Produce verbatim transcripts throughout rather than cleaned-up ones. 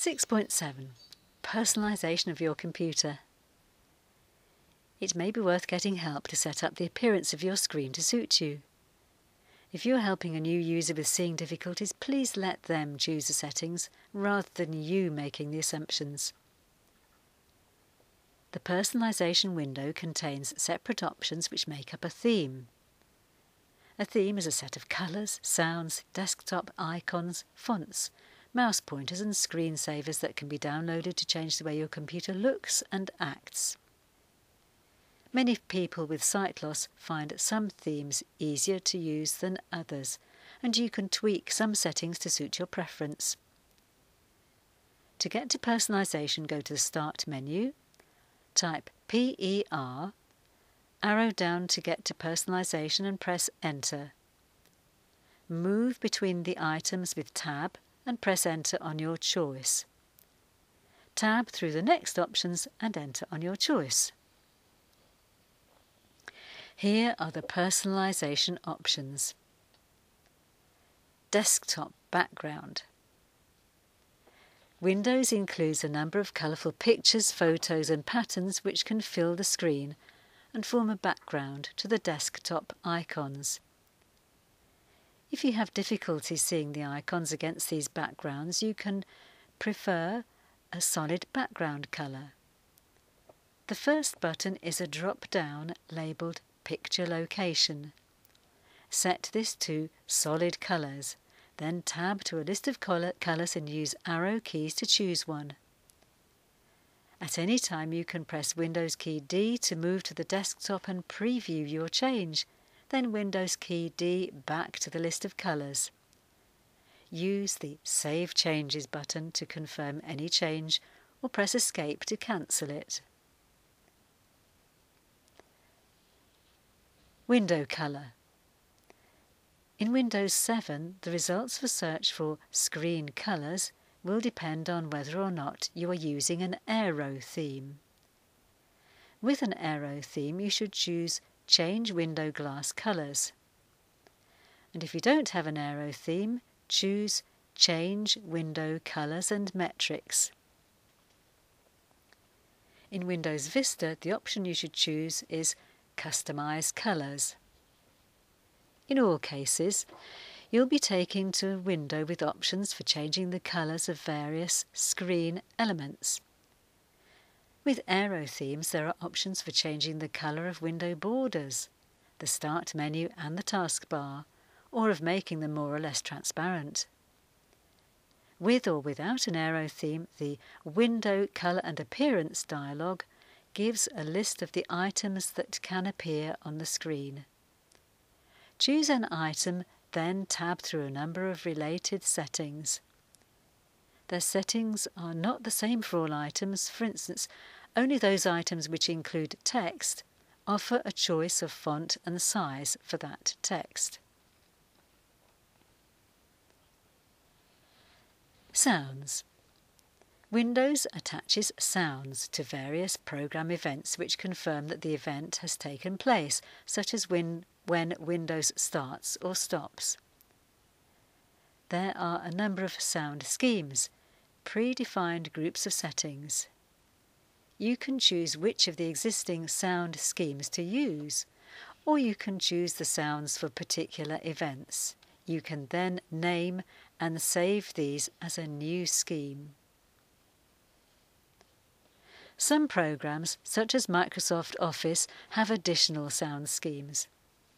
six point seven. Personalisation of your computer. It may be worth getting help to set up the appearance of your screen to suit you. If you're helping a new user with seeing difficulties, please let them choose the settings rather than you making the assumptions. The personalisation window contains separate options which make up a theme. A theme is a set of colours, sounds, desktop icons, fonts, mouse pointers and screensavers that can be downloaded to change the way your computer looks and acts. Many people with sight loss find some themes easier to use than others, and you can tweak some settings to suit your preference. To get to personalisation, go to the Start menu, type P E R, arrow down to get to personalisation and press Enter. Move between the items with Tab and press Enter on your choice. Tab through the next options and Enter on your choice. Here are the personalisation options. Desktop background. Windows includes a number of colourful pictures, photos and patterns which can fill the screen and form a background to the desktop icons. If you have difficulty seeing the icons against these backgrounds, you can prefer a solid background colour. The first button is a drop-down labelled Picture Location. Set this to Solid Colours, then tab to a list of colours and use arrow keys to choose one. At any time you can press Windows key D to move to the desktop and preview your change, then Windows key D back to the list of colours. Use the Save Changes button to confirm any change or press Escape to cancel it. Window colour. In Windows seven, the results for search for screen colours will depend on whether or not you are using an Aero theme. With an Aero theme, you should choose Change Window Glass Colours. And if you don't have an Aero theme, choose Change Window Colours and Metrics. In Windows Vista, the option you should choose is Customise Colours. In all cases, you'll be taken to a window with options for changing the colours of various screen elements. With Aero themes, there are options for changing the colour of window borders, the Start menu and the taskbar, or of making them more or less transparent. With or without an Aero theme, the Window Colour and Appearance dialog gives a list of the items that can appear on the screen. Choose an item, then tab through a number of related settings. Their settings are not the same for all items. For instance, only those items which include text offer a choice of font and size for that text. Sounds. Windows attaches sounds to various program events which confirm that the event has taken place, such as when, when Windows starts or stops. There are a number of sound schemes, predefined groups of settings. You can choose which of the existing sound schemes to use, or you can choose the sounds for particular events. You can then name and save these as a new scheme. Some programs, such as Microsoft Office, have additional sound schemes.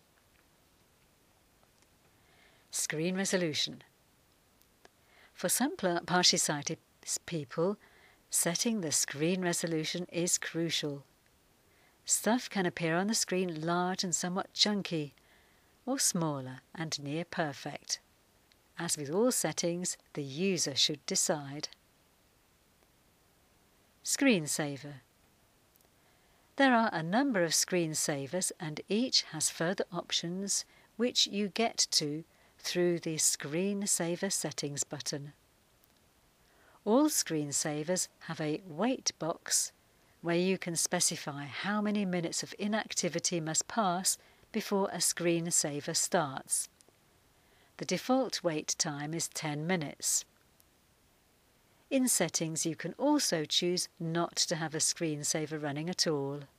Screen resolution. For some partially sighted people, setting the screen resolution is crucial. Stuff can appear on the screen large and somewhat chunky, or smaller and near perfect. As with all settings, the user should decide. Screensaver. There are a number of screensavers and each has further options which you get to through the Screensaver Settings button. All screensavers have a wait box where you can specify how many minutes of inactivity must pass before a screensaver starts. The default wait time is ten minutes. In settings you can also choose not to have a screensaver running at all.